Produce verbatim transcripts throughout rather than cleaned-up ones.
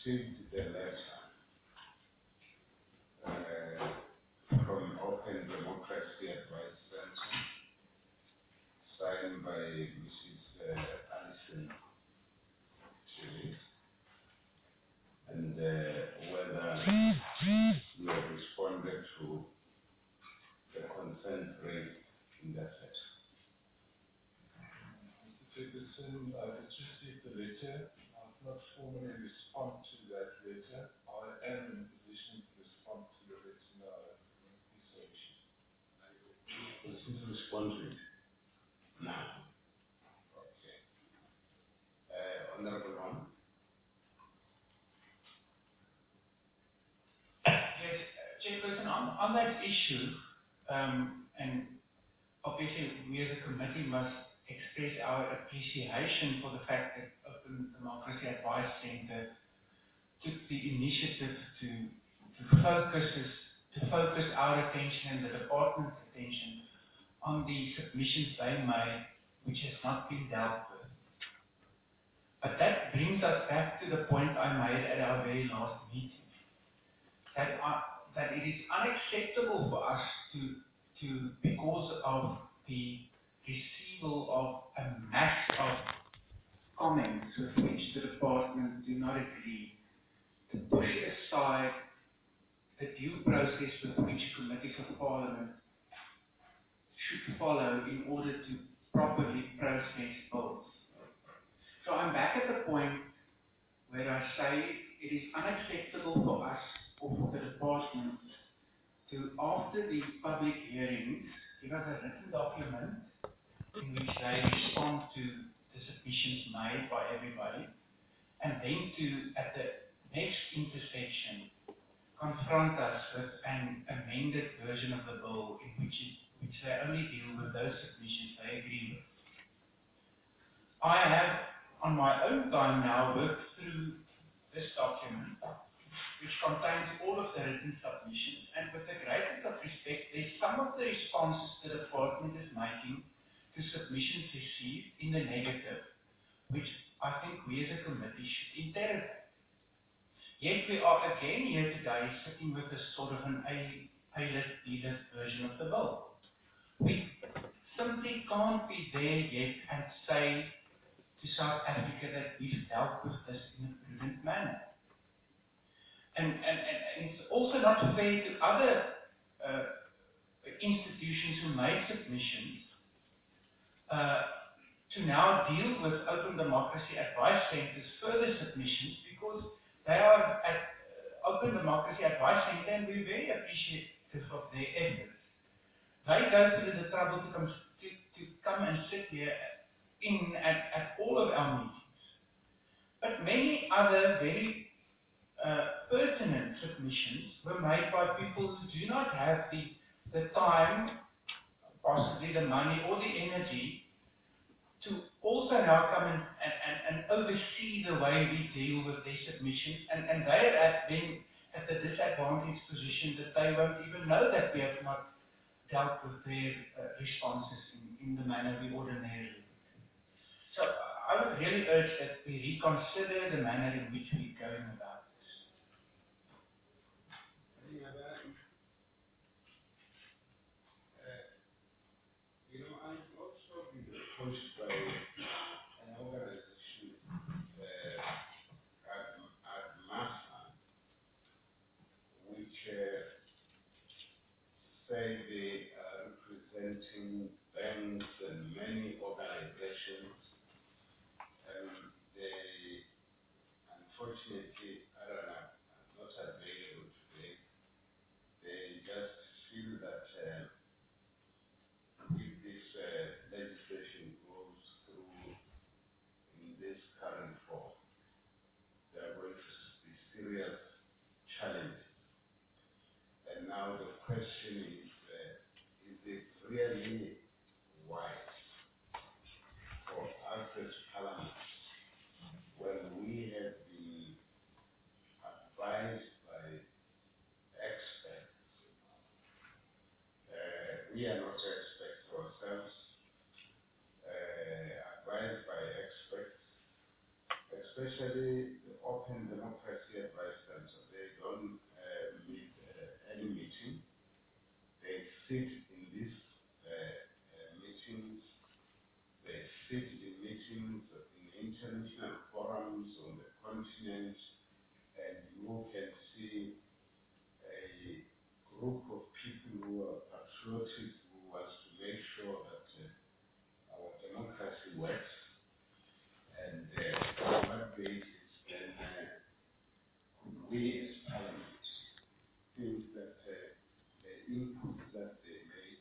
received the letter uh, from Open Democracy Advice Center, signed by Missus Uh, Alison Chile, and uh, whether you have responded to the consent raised in that letter. Mister Ferguson, I did receive the letter. I've not formally responded to that letter. I am in a position to respond to the letter now. This is respond to it now. Okay. Uh, Honorable One. Yes, Chairperson, on, on that issue, um, and obviously we as a committee must express our appreciation for the fact that Open Democracy Advice Centre took the initiative to, to focus us, to focus our attention and the department's attention on the submissions they made, which has not been dealt with. But that brings us back to the point I made at our very last meeting, that, uh, that it is unacceptable for us to, to because of the receival of a mass of comments with which the department do not agree, to push aside the due process with which committees of parliament should follow in order to properly process bills. So I'm back at the point where I say it is unacceptable for us or for the department to, after the public hearings, give us a written document in which they respond to the submissions made by everybody, and then to, at the next intersection, confront us with an amended version of the bill in which, it, which they only deal with those submissions they agree with. I have, on my own time now, worked through this document, which contains all of the written submissions, and with the greatest of respect, there's some of the responses the department is making to submissions received in the negative, which I think we as a committee should interrogate. Yet we are again here today sitting with a sort of an A, A-list, B-list version of the bill. We simply can't be there yet and say to South Africa that we've dealt with this in a prudent manner. And, and, and, and it's also not fair to other uh, institutions who made submissions uh, to now deal with Open Democracy Advice Centre's further submissions, because they are at uh, Open Democracy Advice Centre, and we're very appreciative of their efforts. They go through the trouble to come, to, to come and sit here in at, at all of our meetings. But many other very uh, pertinent submissions were made by people who do not have the, the time, possibly the money or the energy, to also now come and, and, and, and oversee the way we deal with their submissions, and, and they are at, then at the disadvantaged position that they won't even know that we have not dealt with their uh, responses in, in the manner we ordinarily do. So I would really urge that we reconsider the manner in which we're going about this. Any other? Uh, you know, I've also been approached by an organization, uh, at, at MASA, which uh, say they are representing banks and many organizations, and they, unfortunately, I don't know, I'm not available today. They just feel that uh, if this uh, legislation goes through in this current form, there are going to be serious challenges. And now the question is, uh, is it really wise for us as Parliament, when we have been advised by experts, uh, we are not experts ourselves, uh, advised by experts, especially the Open Democracy can see a group of people who are patriotic, who wants to make sure that uh, our democracy works. And uh, on what basis then uh, could we as Parliament think that uh, the inputs that they make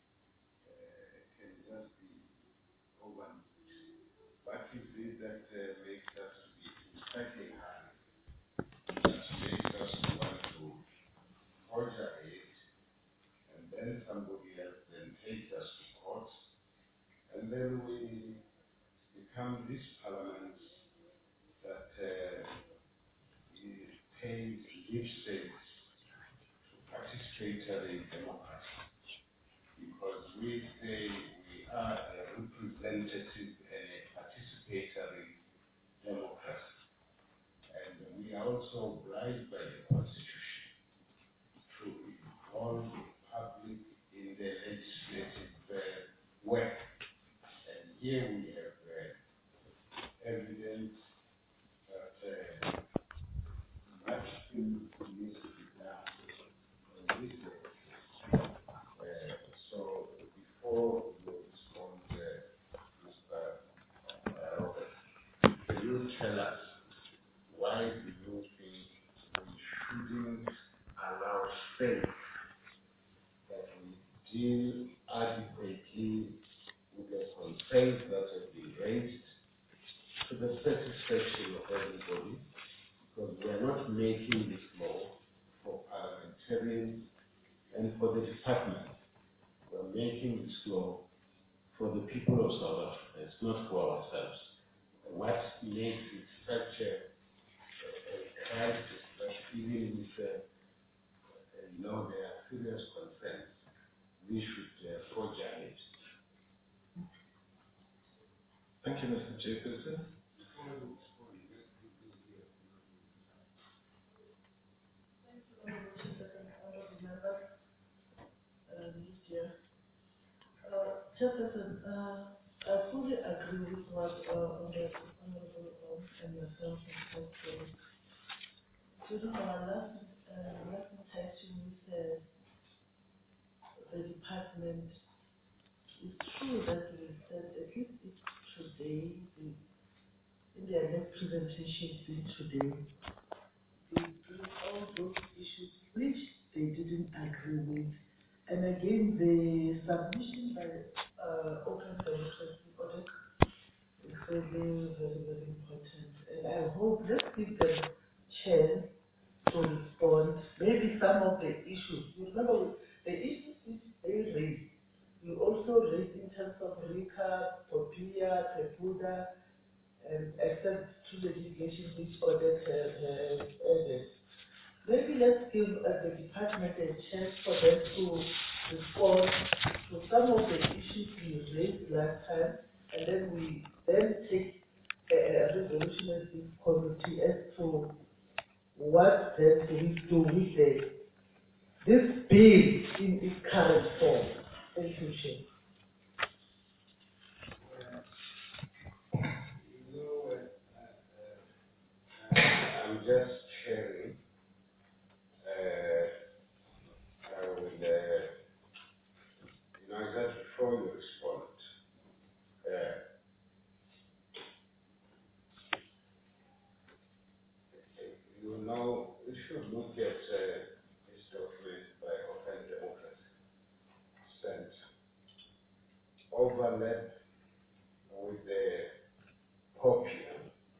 uh, can just be overlooked? What is it that uh, makes us to be in such a hurry, that makes us to want to forge ahead, and then somebody else then takes us to court, and then we become this parliament that uh, is pays lip service to participatory democracy, because we say we are a representative and a participatory democracy. And we are also obliged by the Constitution to involve the public in the legislative uh, work. And here we have uh, evidence that uh, much still needs to be done on this legislation. Uh, so before you respond, uh, Mister Robert, can you tell us why do you think we shouldn't allow space that we deal adequately with the concerns that have been raised to the satisfaction of everybody, because we are not making this law for parliamentarians and for the department. We are making this law for the people of South Africa. It's not for ourselves. What makes it such a, a, a crisis that even with uh, you know, there are serious concerns, we should uh, forge ahead? Thank you, Mister Chairperson. Chairperson, uh, I fully agree with what uh, Honorable Honorable and myself have said. During our last, uh, last interaction with uh, the department, it's true that we said, at least if today, the, in their next presentation being today, they bring all those issues which they didn't agree with. And again, the submission by uh, Open Democracy Audit is very, very, very important. And I hope, let's give them chance to respond. Maybe some of the issues, you remember the issues which they raised, you also raised in terms of RICA, POPIA, PEPUDA, and access to the litigation which audit has has added. Maybe let's give uh, the department a chance for them to respond to some of the issues we raised last time, and then we then take a, a resolution as this committee as to what then do we do with the, this bill in its current form. Thank you, Chair. You know, uh, uh, I'm just sharing uh, uh, with the, you know, just before you respond, uh, you know, we should look at uh, this document by Open Democracy Center. Overlap with the POPIA.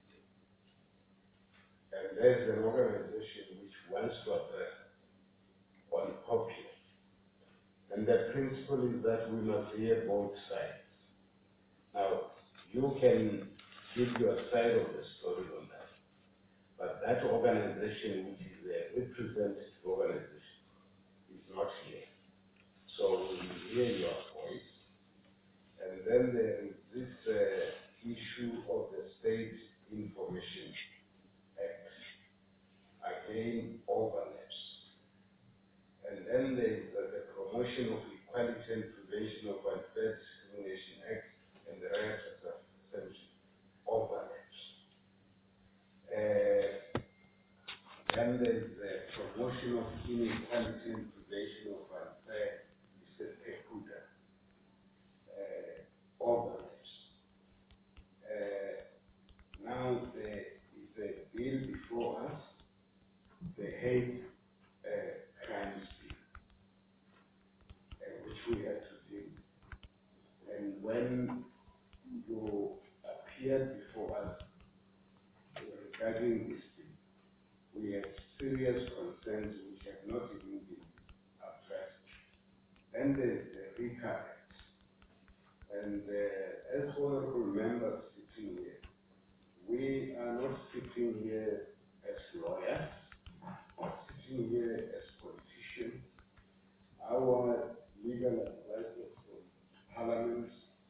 And there's an organization which wants to address on POPIA. And the principle is that we must hear both sides. Now, you can give your side of the story on that. But that organization, which is a representative organization, is not here. So we will hear your voice. And then there is this uh, issue of the State Information Act. Again, overlaps. And then there is uh, the Promotion of Equality and Prevention of Unfair Discrimination Act and the Rights of Assembly overlaps. Uh, Then there's the promotion of inequality and prevention of unfair, Mister Pekuda, uh, overlaps. Uh, now there is a bill before us, the hate uh, crimes bill, uh, which we have to deal with. And when you appeared before us regarding this bill, we have serious concerns which have not even been addressed. Then there's the RICA Act. And uh, as honorable members sitting here, we are not sitting here as lawyers, or sitting here as politicians. Our legal advisors from Parliament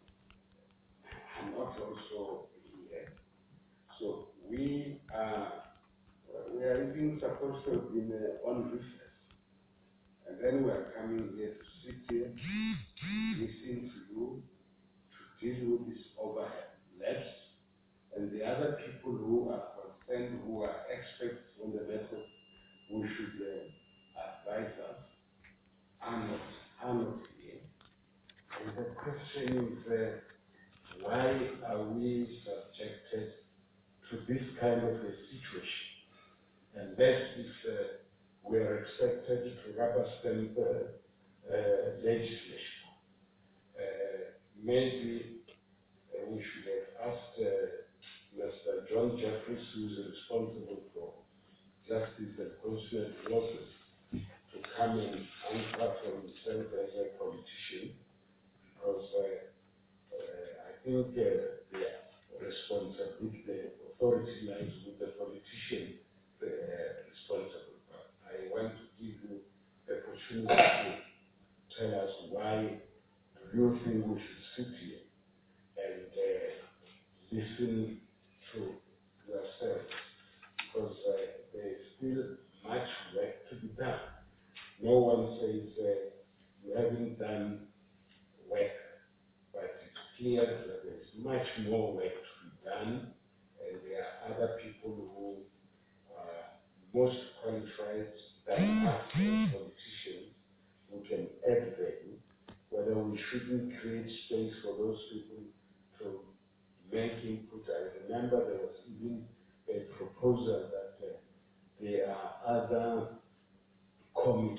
are not also here. So we are, we are even supposed to have been uh, on recess. And then we are coming here to sit here, listen to you, to deal with this overhead left, and the other people who are concerned, who are experts on the matter, who should uh, advise us, are not, are not here. And the question is, uh, why are we subjected to this kind of a situation? Unless if uh, we are expected to rubber stamp uh, uh, legislation. Uh, maybe uh, we should have asked uh, Mister John Jeffries, who is responsible for justice and constitutional losses, to come and answer for himself as a politician, because uh, uh, I think uh, the responsibility, the authority lies with the politician uh, responsible. But I want to give you the opportunity to tell us why do you think we should sit here and uh, listen to yourselves, because uh, there is still much work to be done. No one says uh, you haven't done work, but it's clear that there is much more work to be done, and there are other people who are most qualified than us as politicians who can add value, whether we shouldn't create space for those people to make input. I remember there was even a proposal that uh, there are other committees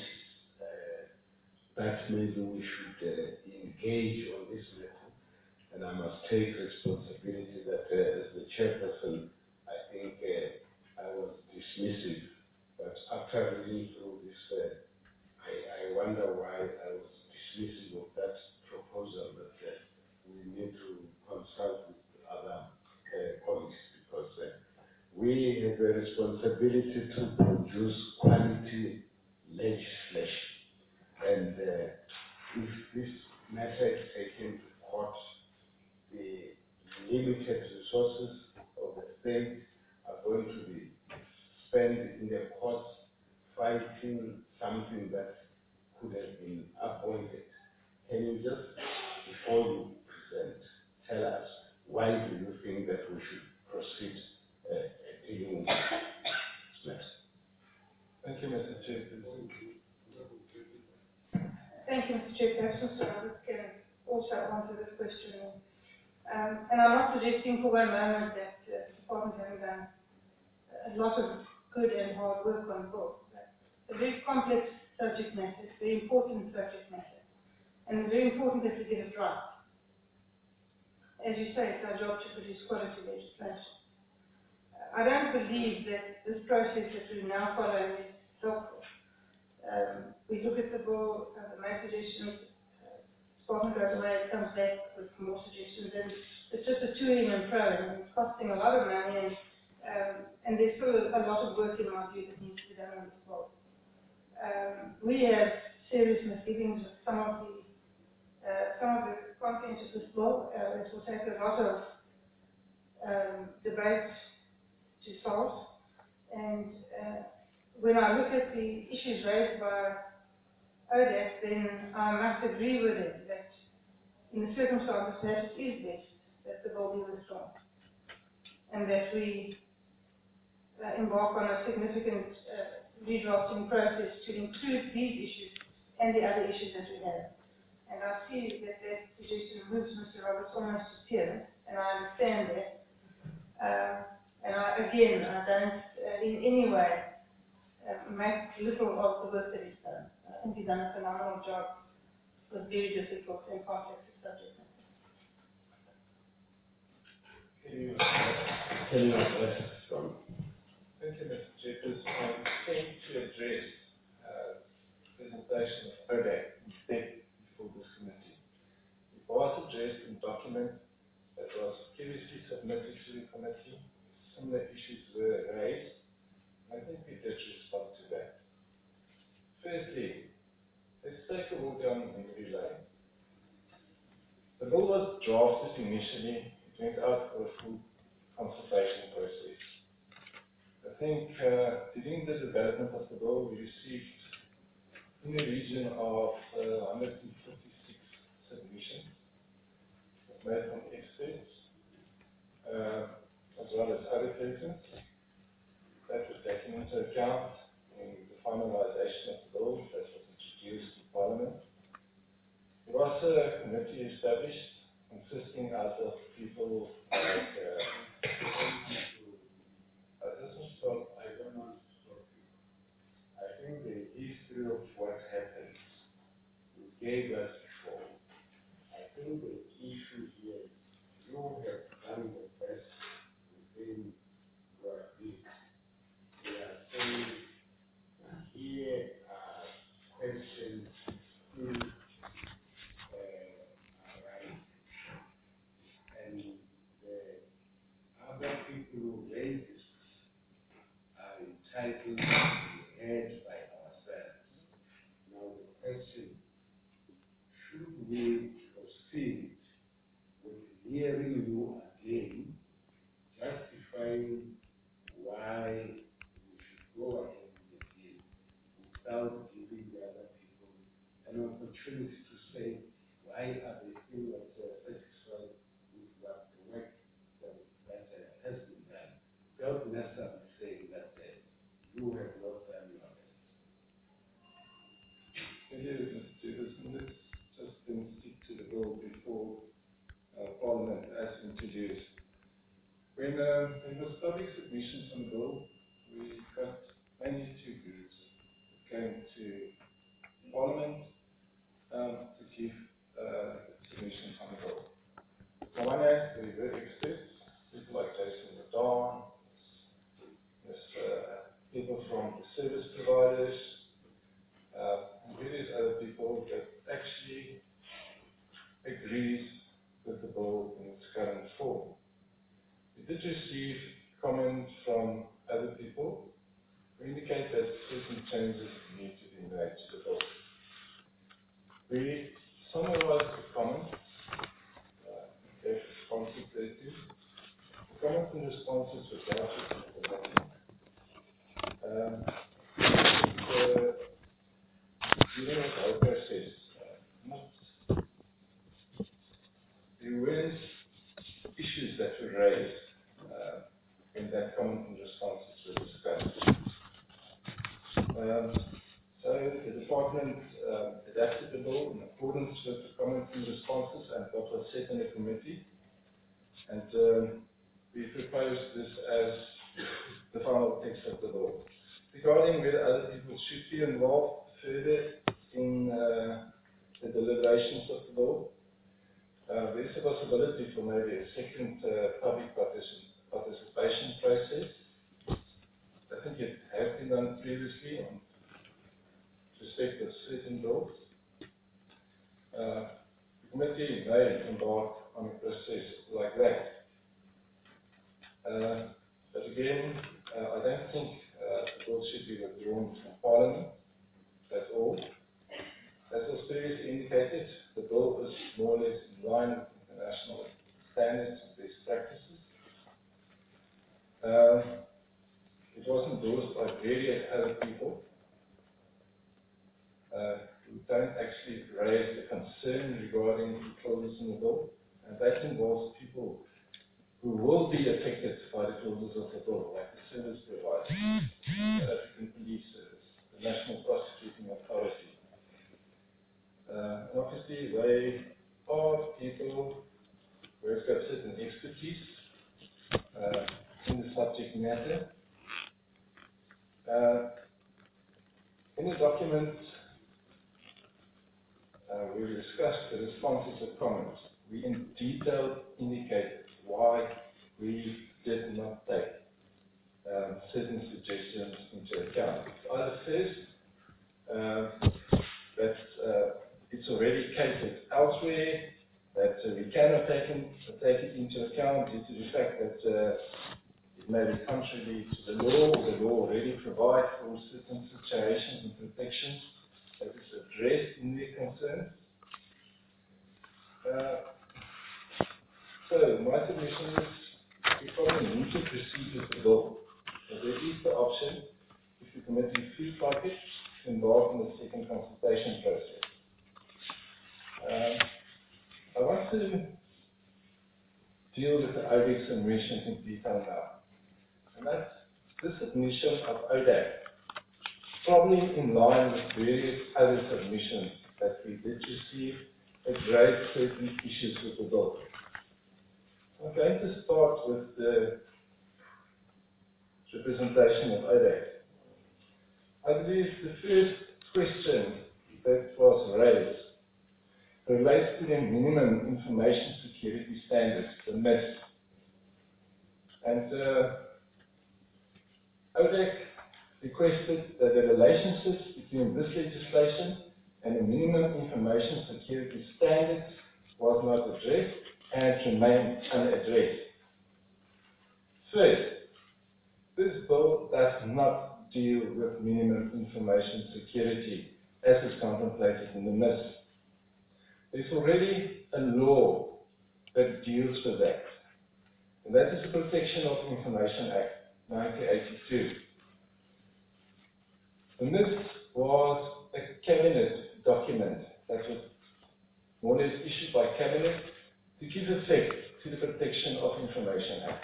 uh, that maybe we should uh, engage on this matter. And I must take responsibility that uh, as the chairperson, I think uh, I was dismissive. But after reading through this, uh, I, I wonder why I was dismissive of that proposal that uh, we need to consult with other uh, colleagues, because uh, we have a responsibility to produce quality legislation. And uh, if this matter is taken to court, the limited resources of the state are going to be spent in the courts fighting something that could have been avoided. Can you just, before you present, tell us why do you think that we should proceed uh, dealing with this matter? Thank you, Mister Chairperson. Thank you, Mister Chairperson. So I can also answer this question. Um, and I'm not suggesting for one moment that uh, the department hasn't done a lot of good and hard work on both. It's a very complex subject matter, it's a very important subject matter, and it's very important that we get it right. As you say, it's our job to produce quality legislation. I don't believe that this process that we now follow is helpful. Um, we look at the bill, uh, the main suggestions, uh, Department goes away, it comes back with more suggestions, and it's just a to-in and fro, and it's costing a lot of money, and, um, and there's still a, a lot of work in my view that needs to be done on this bill. Um, we have serious misgivings with some of the uh, some of the content of this bill. Uh, it will take a lot of um, debate to solve, and uh, when I look at the issues raised by O D A C, then I must agree with it that in the circumstances perhaps it is best that the bill be withdrawn, and that we uh, embark on a significant uh, redrafting process to include these issues and the other issues that we have. And I see that that suggestion moves Mister Roberts almost to tears, and I understand that. Um, and I, again, I don't uh, in any way uh, make little of the work that he's done. I think he's done a phenomenal job with very difficult and complex subject matter. Can you address from? Thank you, Mister Jeffers. I intend to address uh, presentation of O D A C instead before this committee. It was addressed in document that was previously submitted to the committee. Similar issues were raised. I think we did respond to that. Firstly, let's take a walk down memory lane. The bill was drafted initially. It went out for a full consultation process. I think uh, during the development of the bill, we received in the region of uh, one hundred fifty-six submissions made from experts, uh, as well as other persons. That was taken into account in the finalization of the bill that was introduced in Parliament. There was a committee established consisting out of people like uh, I just thought I don't want to stop you. I think the history of what happened you gave us before. I think the issue here is you have done the best within your ability. We are saying here are questions still uh, arise, and the other people who raise this are entitled to be heard by ourselves. Now the question, should we proceed with hearing you again, justifying why we should go ahead with the deal without giving the other people an opportunity to say why are they still not uh, satisfied with what the work that, that uh, has been done, without necessarily saying that uh, you have not done your best. Thank you, Mister Jefferson. Let's just then stick to the bill before uh, Parliament as introduced. When uh, there was public submissions on the bill, we got mainly two groups that came to Parliament um, to give uh, submissions on the bill. On one hand, we were experts, people like Jason Ladon, there's uh, people from the service providers, uh, and various other people that actually agrees with the bill in its current form. We did receive comments from other people who indicate that certain changes need to be made to the bill. We summarized the comments, uh, gave responses thereto. The comments and responses were drafted in the committee. Um, the, during the whole process, uh, not, there weren't issues that were raised uh, when that comment and responses were discussed. Um, so the department uh, adapted the bill in accordance with the comments and responses and what was said in the committee. And um, we proposed this as the final text of the bill. Regarding whether other people should be involved further in uh, the deliberations of the bill, uh, there is a possibility for maybe a second uh, public particip participation process. I think it has been done previously on respect of certain bills. Uh, the committee may embark on a process like that. Uh, but again, uh, I don't think uh, the bill should be withdrawn from Parliament at all. As was previously indicated, the bill is more or less in line with international standards and best practices. Uh, it was endorsed by various other people uh, who don't actually raise the concern regarding the clauses in the bill, and that involves people who will be affected by the clauses of the bill, like the service provider, the African Police Service, the National Prosecuting Authority. Uh, and obviously, they are people who have got certain expertise uh, in the subject matter. Uh, in the document, uh, we discussed the responses and comments. We in detail indicated why we did not take um, certain suggestions into account. It's either first, uh, that uh, it's already catered elsewhere, that uh, we cannot take, in, take it into account due to the fact that uh, it may be contrary to the law, or the law already provides for certain situations and protections that is addressed in their concerns. Uh, so my submission is we probably need to proceed with the bill. But there is the option, if the committee feels like it, to embark on the second consultation process. Um, I want to deal with the O D A C submission in detail now. And that's the submission of O D A C, probably in line with various other submissions that we did receive, address certain issues with the bill. I'm going to start with the representation of O D A C. I believe the first question that was raised relates to the minimum information security standards, the M I S. And uh, O D A C requested that the relationships between this legislation and the minimum information security standards was not addressed and remained unaddressed. First, this bill does not deal with minimum information security as is contemplated in the M I S. There's already a law that deals with that, and that is the Protection of Information Act, nineteen eighty-two. The M I S was a cabinet document that was more or less issued by cabinet to give effect to the Protection of Information Act.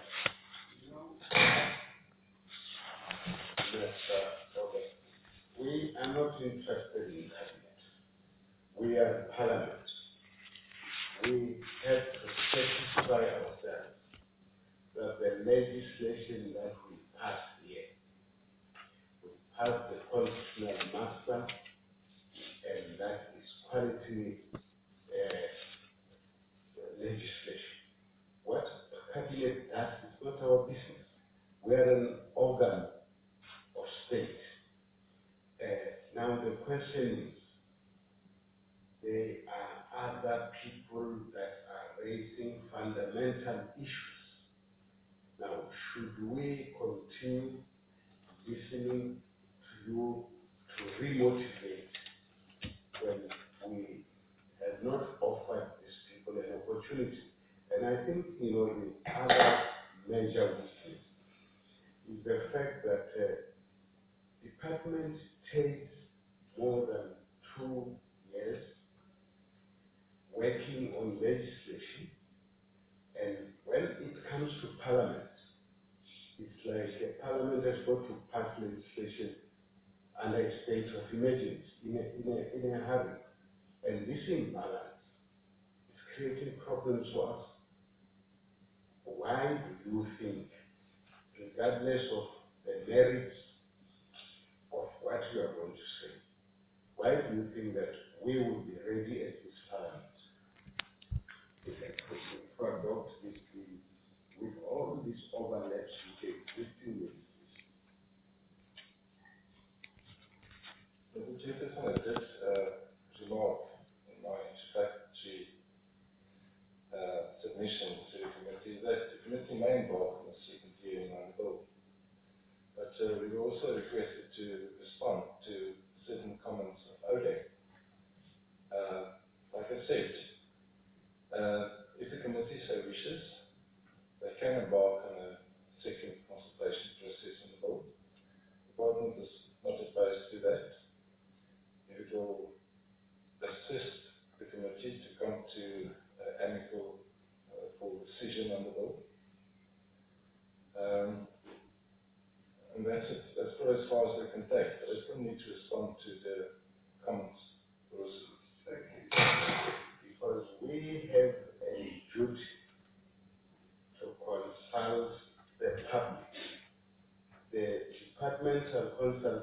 Yes, uh, okay. We are not interested in cabinet. We are parliament. We have to satisfy ourselves that the legislation that we pass here, we pass the constitutional master, and that is quality uh, legislation. What cabinet does is not our business. We are an organ of state. Uh, now the question is, there are other people that are raising fundamental issues. Now, should we continue listening to you to remotivate when we have not offered these people an opportunity? And I think, you know, the other major weakness is the fact that uh, department takes more than two years working on legislation, and when it comes to parliament, it's like the parliament has got to pass legislation under a state of emergency in a, in a, in a hurry. And this imbalance is creating problems for us. Why do you think, regardless of the merits of what you are going to say, why do you think that we will be ready at this parliament to adopt this bill with all these overlaps with the existing legislation? The Chairperson, I did uh, remark in my introductory uh, submission to the committee that the committee may embark on a second hearing on the bill. But uh, we were also requested to respond to certain comments of O D A C. Uh, like I said, uh, if the committee so wishes, they can embark on a second consultation process on the bill. The Department is not opposed to that. If it will assist the committee to come to uh, amicable uh, for decision on the bill,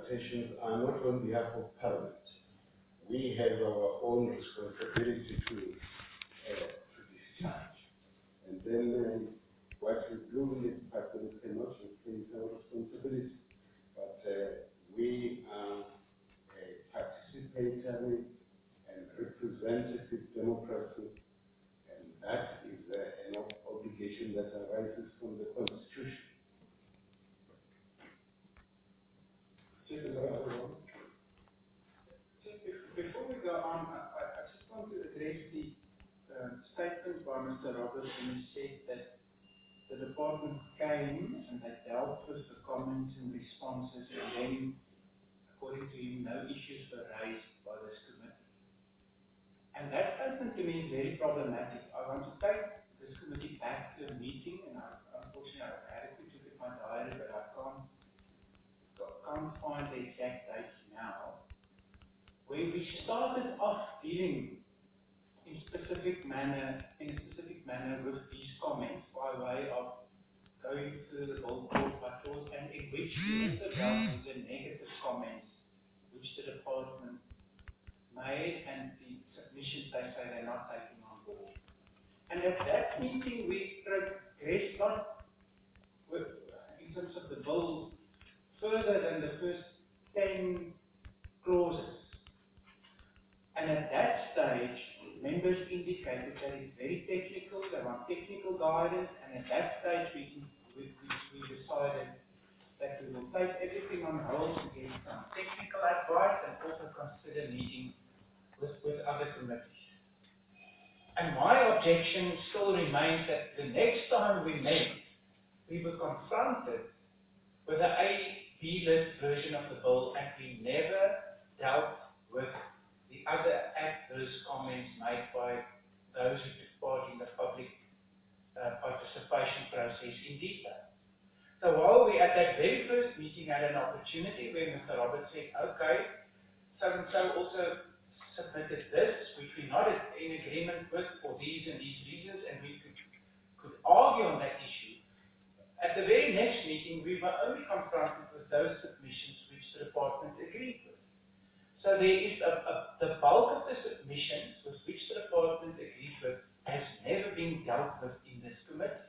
consultations are not on behalf of Parliament. We have our own responsibility to, uh, to discharge. And then uh, what we do in the department cannot replace our responsibility. But uh, we are a participatory and representative democracy, and that is uh, an obligation that arises from the Constitution. Just before we go on, I, I just want to address the uh, statement by Mister Roberts when he said that the department came and they dealt with the comments and responses, and then, according to him, no issues were raised by this committee. And that statement to me is very problematic. I want to take this committee back to a meeting, and I, unfortunately I've had a quick look at my diary, but I can't, can't find the exact dates now, where we started off dealing in specific manner, in a specific manner with these comments by way of going through the whole court by clause, and in which we also dealt with the negative comments which the department made and the submissions they say they're not taking on board. And at that meeting we progressed not with, in terms of the bill further than the first ten clauses. And at that stage, members indicated that it's very technical, they want technical guidance, and at that stage we, we, we decided that we will take everything on hold to get some technical advice and also consider meeting with, with other committees. And my objection still remains that the next time we met, we were confronted with an A B list version of the bill, and we never dealt with the other adverse comments made by those who took part in the public uh, participation process in detail. So while we at that very first meeting had an opportunity where Mister Roberts said, okay, so-and-so also submitted this, which we're not in agreement with for these and these reasons, and we could, could argue on that issue. At the very next meeting, we were only confronted with those submissions which the department agreed with. So there is a, a, the bulk of the submissions with which the department agreed with has never been dealt with in this committee.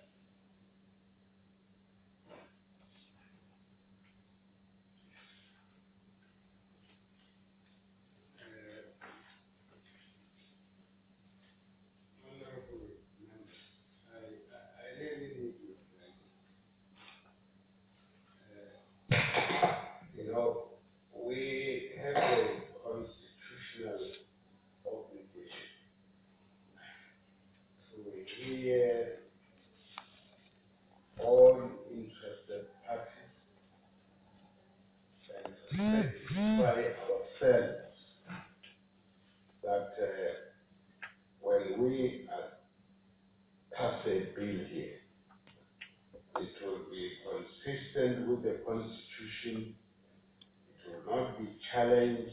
You know, we have a constitutional obligation to hear all interested parties and to satisfy ourselves that uh, when we uh, pass a bill here, it will be consistent with the Constitution. It will not be challenged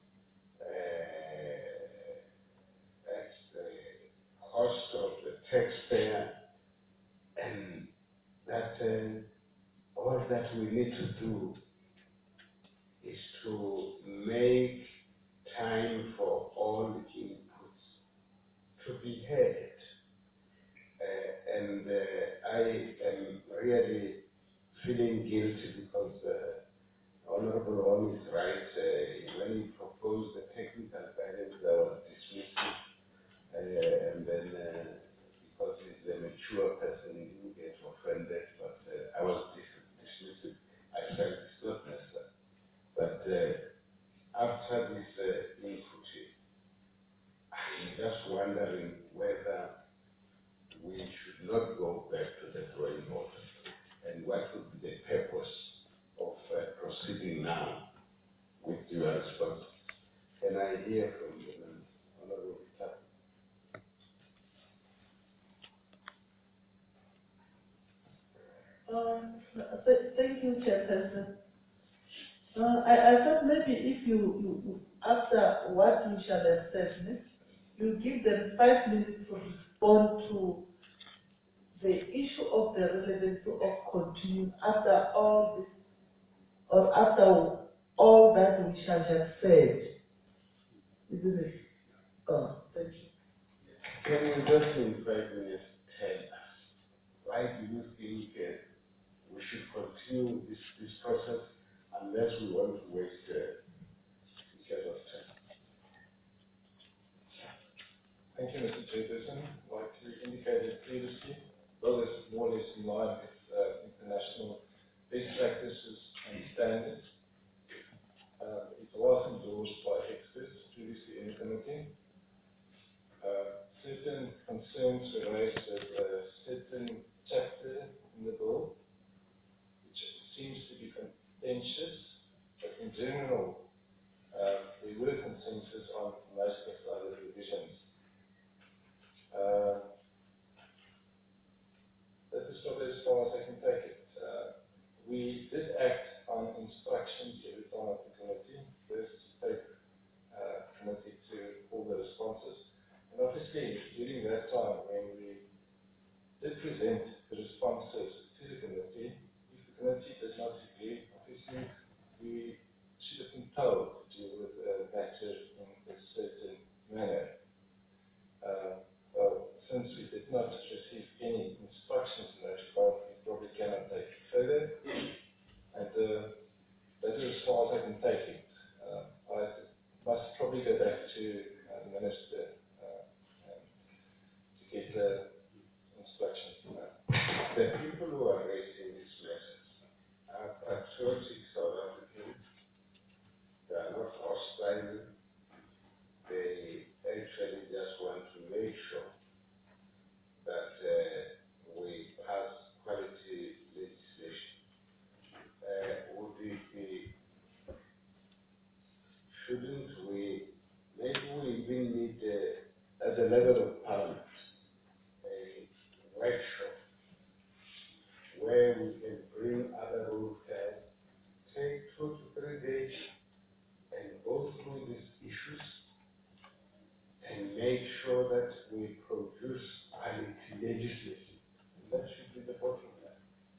uh, at the cost of the taxpayer, and that uh, all that we need to do is to make time for all inputs to be heard. Uh, and uh, I am really feeling guilty because uh, Honorable Ron is right. Uh, when he proposed the technical guidance, I was dismissing, uh, and then uh, because he's a mature person, he didn't get offended, but uh, I was dis- dismissing. I felt it's not necessary. But uh, after this uh, input, I'm just wondering whether we should not go back to the drawing board, and what would be the purpose of uh, proceeding now with your response. Can I hear from you, Honorable Tapu? Um, th- thank you, Chairperson. Uh, I, I thought maybe if you, you, you, after what you shall have said, ne, you give them five minutes to respond to the issue of the relevancy of continuing after all this, or after all that which I have said, isn't it? Oh, thank you. Can you just in five minutes tell us, why do you think uh, we should continue this, this process unless we want to waste uh, each other's time? Thank you, Mister Chairperson. Like you indicated previously, bill is more or less in line with uh, international best practices and standards. Uh, it was endorsed by experts previously in the committee. Uh, certain concerns were raised with a certain chapter in the bill, which seems to be contentious, but in general, uh, there were consensus on most of the other revisions. Uh, That is probably as far as I can take it. Uh, we did act on instructions every time of the committee. First, take uh, committee to all the responses. And obviously, during that time, when we did present the responses to the committee, if the committee does not agree, obviously, we should have been told to deal with the matter in a certain manner. Uh, well, since we did not receive any instructions in that regard, we probably cannot take it further. And uh, that is as far as I can take it. Uh, I must probably go back to uh, the Minister uh, um, to get uh, instructions from that. The people who are raising these matters are patriotic South Africans. They are not hostile. They actually just want to make sure that uh, we pass quality legislation. Uh, would it be, shouldn't we, maybe we even need, uh, at the level of Parliament, a workshop where we can bring other rules, take two to three days and go through these issues and make sure that we produce quality legislation. That should be the bottom line.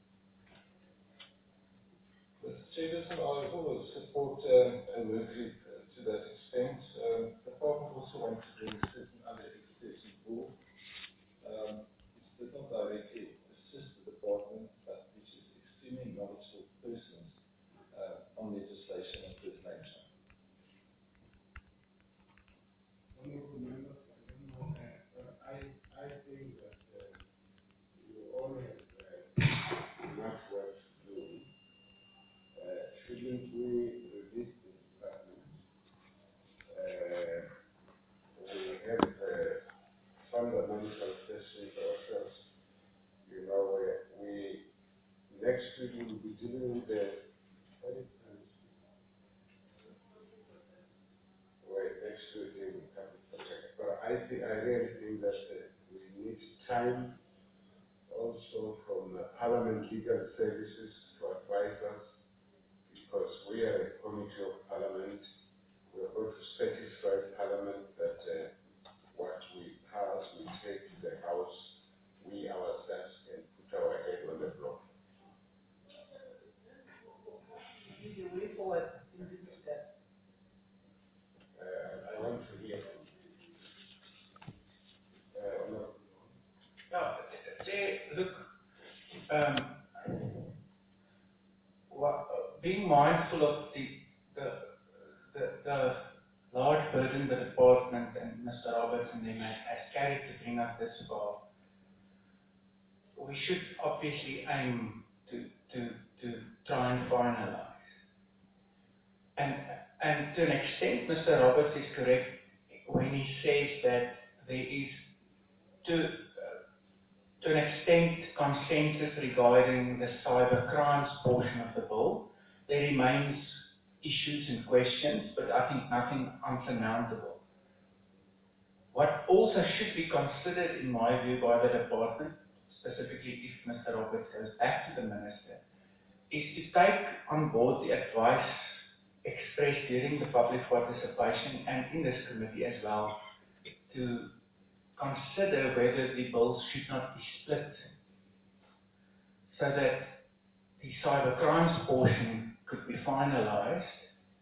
Mister Chairperson, I always support um, a work group uh, to that extent. Um, the Department also wants to bring certain other experts involved. Um, it does not directly assist the department, but which is extremely knowledgeable persons uh, on legislation of this nature. Honorable members, I don't know, uh, but I, I think that uh, you all have uh, much work to do. Uh, shouldn't we revisit the department? Uh, we have uh, fundamental questions ourselves. You know, uh, we next week we will be dealing with the well, next week we will come to protect. But I think I really think that uh, we need time also from uh, Parliament Legal Services to advise us, because we are a committee of Parliament. We are going to satisfy Parliament that uh, what we pass, we take to the House, we ourselves can put our head on the block. This is the way forward in this step. Uh, I want to hear from you. Uh, no. Yeah, Chair, look, um, what, uh, being mindful of the, the, the, the large burden the department and Mister Roberts and them has has carried to bring us this far, we should obviously aim to, to, to try and finalize. And, and to an extent, Mister Roberts is correct when he says that there is, to, uh, to an extent, consensus regarding the cyber crimes portion of the bill. There remains issues and questions, but I think nothing unsurmountable. What also should be considered, in my view, by the department, specifically if Mister Roberts goes back to the minister, is to take on board the advice expressed during the public participation and in this committee as well, to consider whether the bills should not be split so that the cyber crimes portion could be finalized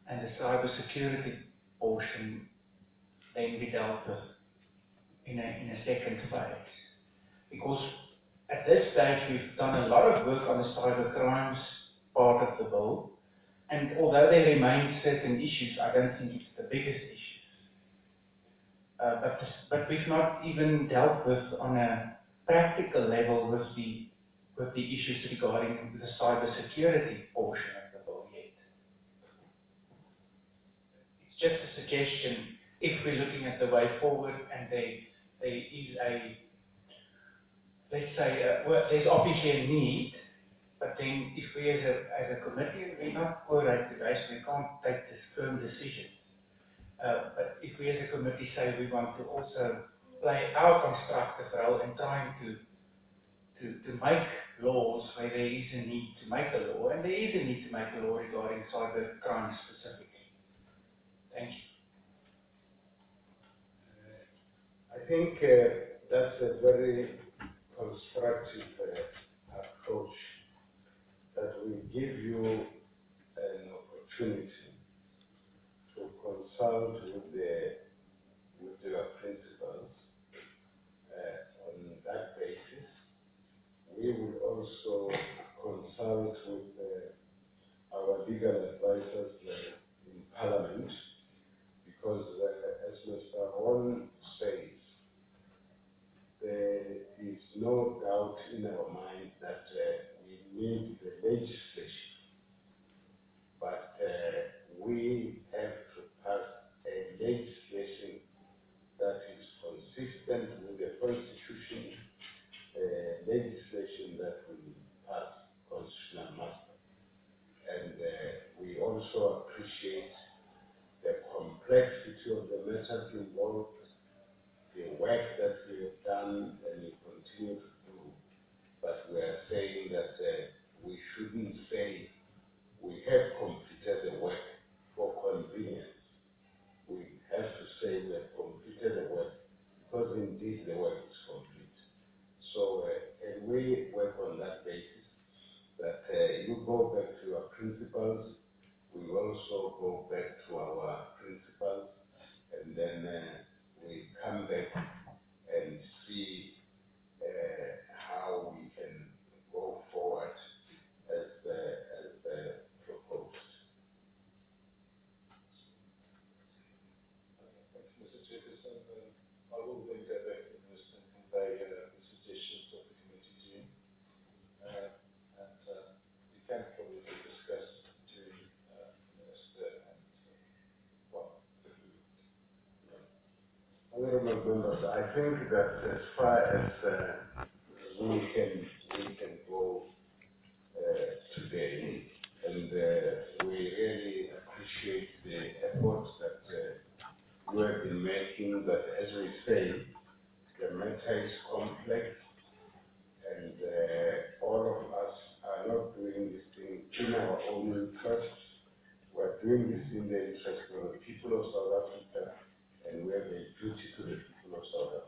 and the cybersecurity portion then be dealt with in a, in a second phase. Because at this stage we've done a lot of work on the cyber crimes part of the bill, and although there remain certain issues, I don't think it's the biggest issues. Uh, but, this, but we've not even dealt with on a practical level with the with the issues regarding the cybersecurity portion of the bill yet. It's just a suggestion if we're looking at the way forward and there, there is a, let's say, uh, well, there's obviously a need, but then if we as a, as a committee, we're not quorum today, so we can't take this firm decision. Uh, but if we as a committee say we want to also play our constructive role in trying to To, to make laws where there is a need to make a law, and there is a need to make a law regarding cyber crime specifically. Thank you. Uh, I think uh, that's a very constructive uh, approach that will give you an opportunity to consult with the with your principals uh, on that basis. We will also consult with uh, our legal advisors uh, in Parliament, because uh, as Mister Ron says, there is no doubt in our mind that uh, we need the legislation, but uh, we have to pass a legislation that is consistent with the Constitution, uh, legislation that will pass constitutional muster. And uh, we also appreciate the complexity of the matters involved, the work that we have done and we continue to do. But we are saying that uh, we shouldn't say we have completed the work for convenience. We have to say we have completed the work because indeed the work is complete. So uh, can we work on that basis, that uh, you go back to your principals, we also go back to our principals, and then uh, we come back and see uh, how we can go forward as uh, as uh, proposed. Thank you, Mister Chairperson. Um, I will then go back to this and convey uh, the suggestions of the committee to you. Uh, and uh, we can probably discuss to uh, the Minister and, uh, well, Honorable members, I think that as far as uh, we can we can go uh, today, and uh, we really appreciate the efforts that uh, you have been making. But as we say, the matter is complex, and uh, all of us are not doing this thing in our own interest. We are doing this in the interest of the people of South Africa, and we have a duty to the people of South Africa.